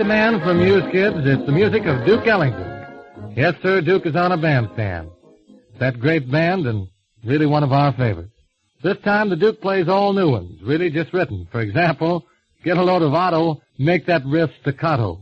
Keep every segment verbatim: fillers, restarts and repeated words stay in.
demand from you kids, it's the music of Duke Ellington. Yes, sir, Duke is on a bandstand. That great band and really one of our favorites. This time the Duke plays all new ones, really just written. For example, Get a Load of Otto, Make That Riff Staccato.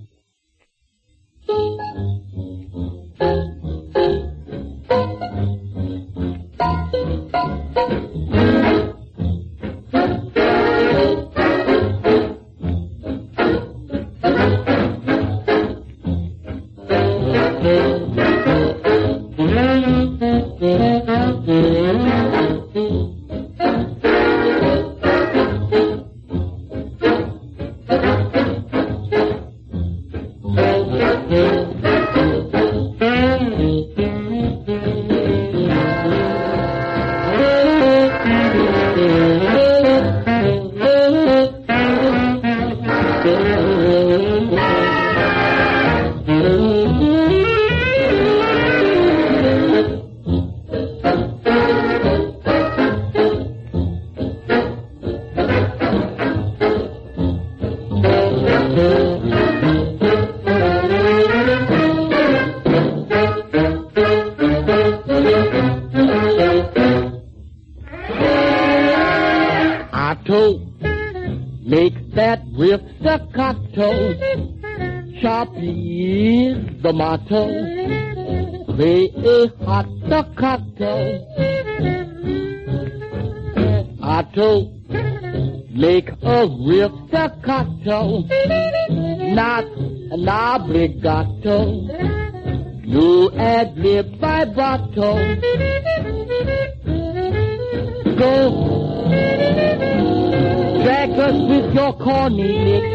Make that riff staccato, choppy is the motto, play a hot staccato. Otto, make a riff staccato, not an obligato, no ad-lib vibrato. Go! Drag us with your corny lips.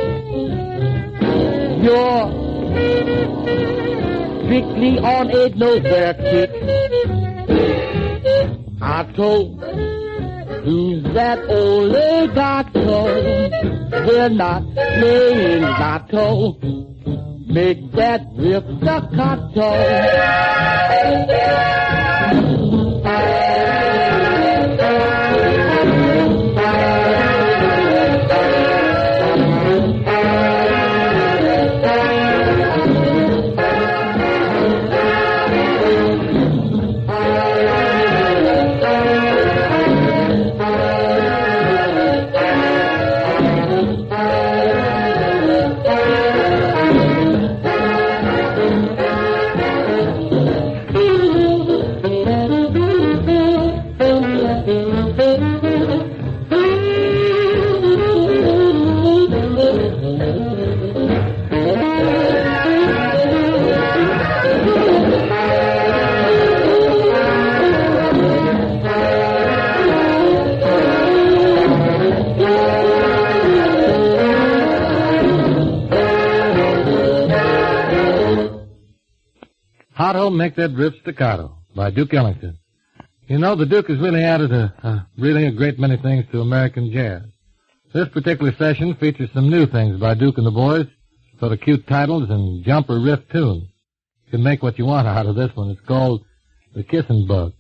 You're strictly on a nowhere kick. Otto, who's that old legato? We're not playing lotto. Make that riff staccato. Otto, Make That Riff Staccato by Duke Ellington. You know, the Duke has really added a, a really a great many things to American jazz. This particular session features some new things by Duke and the boys, sort of cute titles and jumper riff tunes. You can make what you want out of this one. It's called The Kissin' Bug.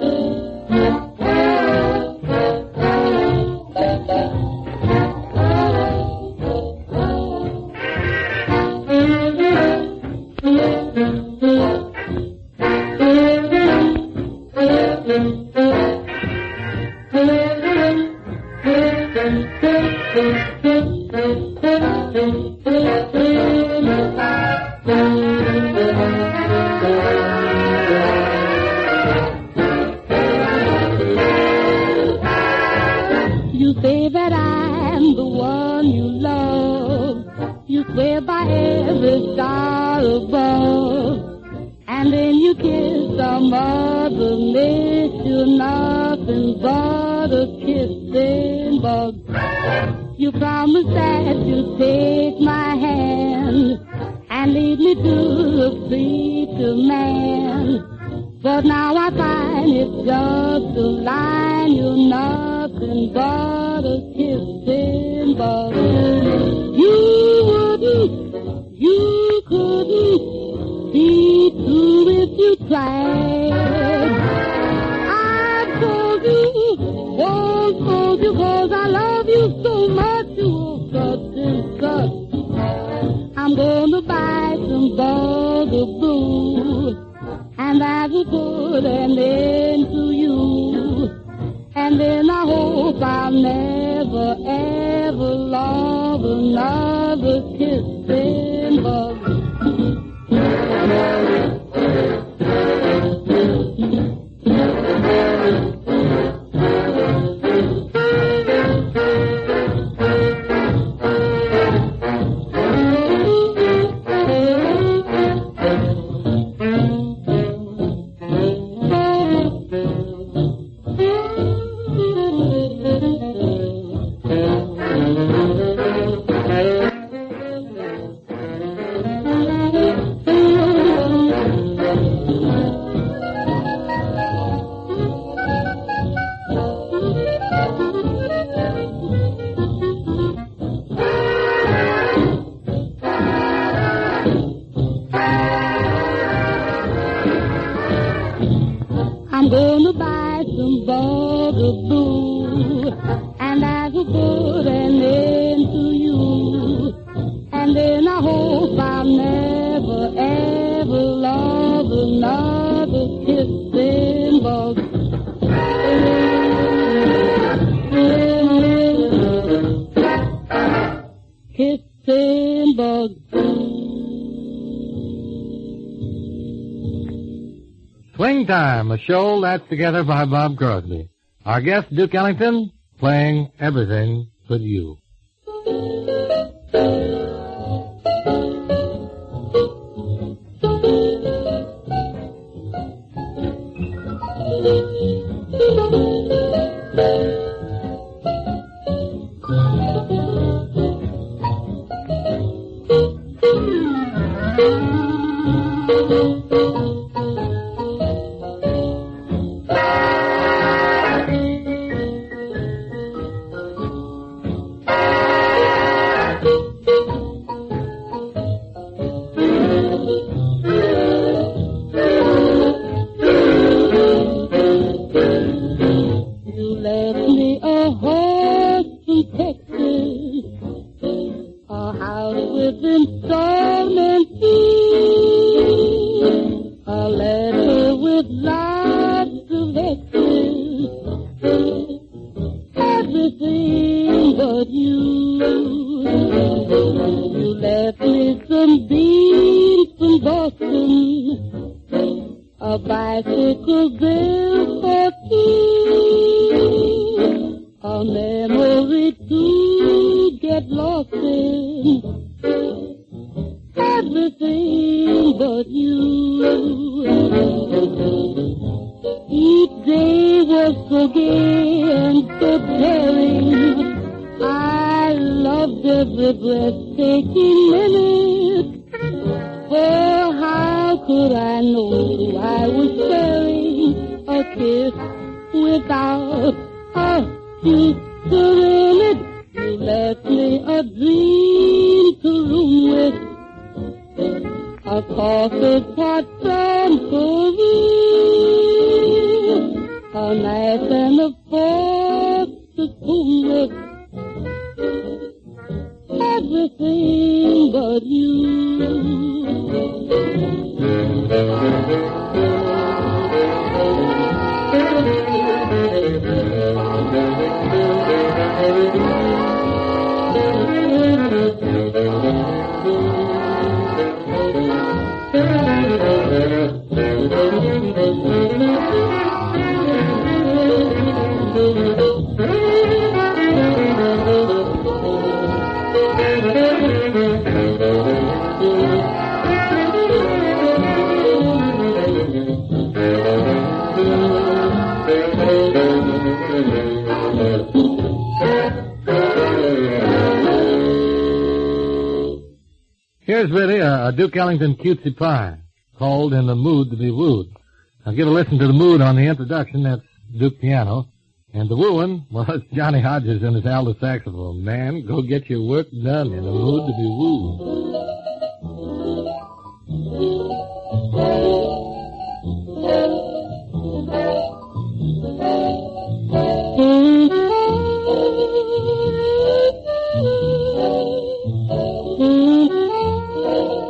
You say that I'm the one you love. You swear by every star above. And then you kiss some other, miss you nothing but a kissing bug. You promise that you'll take my hand and lead me to a sweeter man. But now I find it's just a line, you're nothing but a kissing bug. You wouldn't, you couldn't be true if you tried. I told you, won't told you, cause I love you so much, you such and such. gonna buy some bugaboo, and I will put an end to you. And then I hope I'll never, ever love another kissing bug. I'm gonna buy some bugaboo, and I will put an end to you. And then I hope I'll never, ever love another kissing bug. Kissing bug. Swing Time, a show that's together by Bob Crosby. Our guest, Duke Ellington, playing Everything But You. Here's really a, a Duke Ellington cutesy pie called In the Mood to Be Wooed. Now give a listen to the mood on the introduction. That's Duke piano. And the wooing, well, it's Johnny Hodges and his alto saxophone. Man, go get your work done. In the mood to be wooed. Thank you.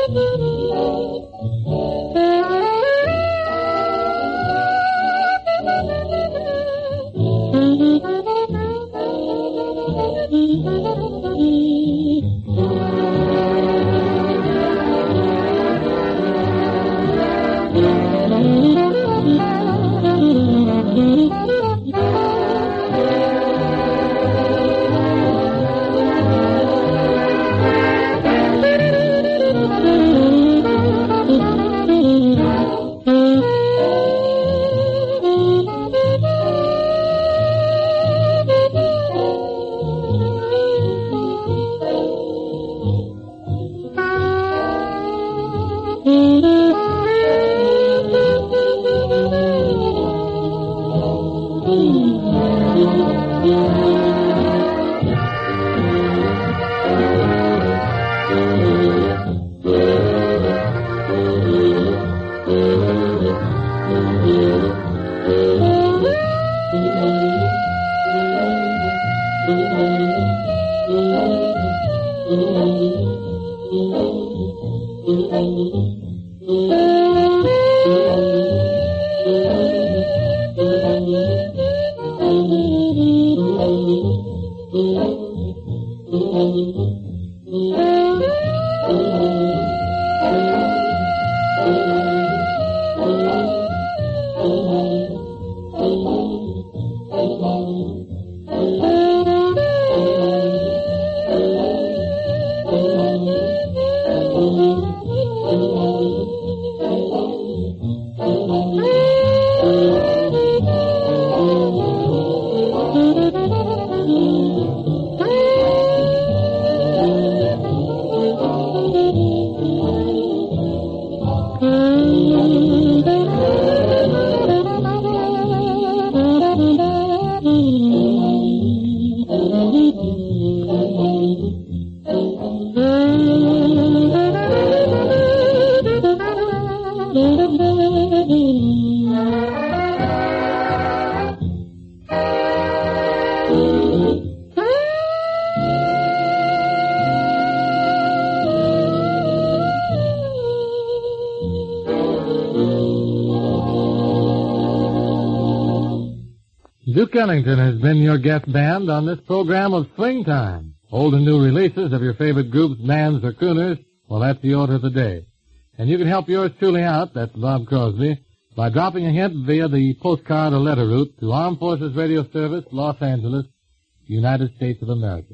Duke Ellington has been your guest band on this program of Swing Time. Old and new releases of your favorite groups, bands, or crooners, well, that's the order of the day. And you can help yours truly out, that's Bob Crosby, by dropping a hint via the postcard or letter route to Armed Forces Radio Service, Los Angeles, United States of America.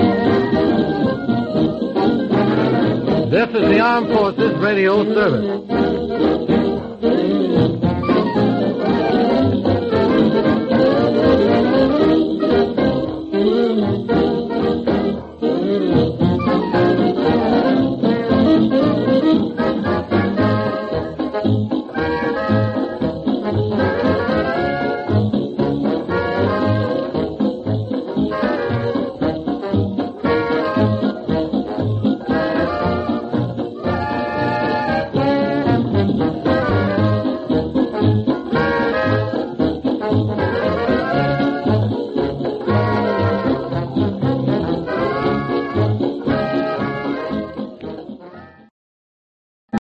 This is the Armed Forces Radio Service.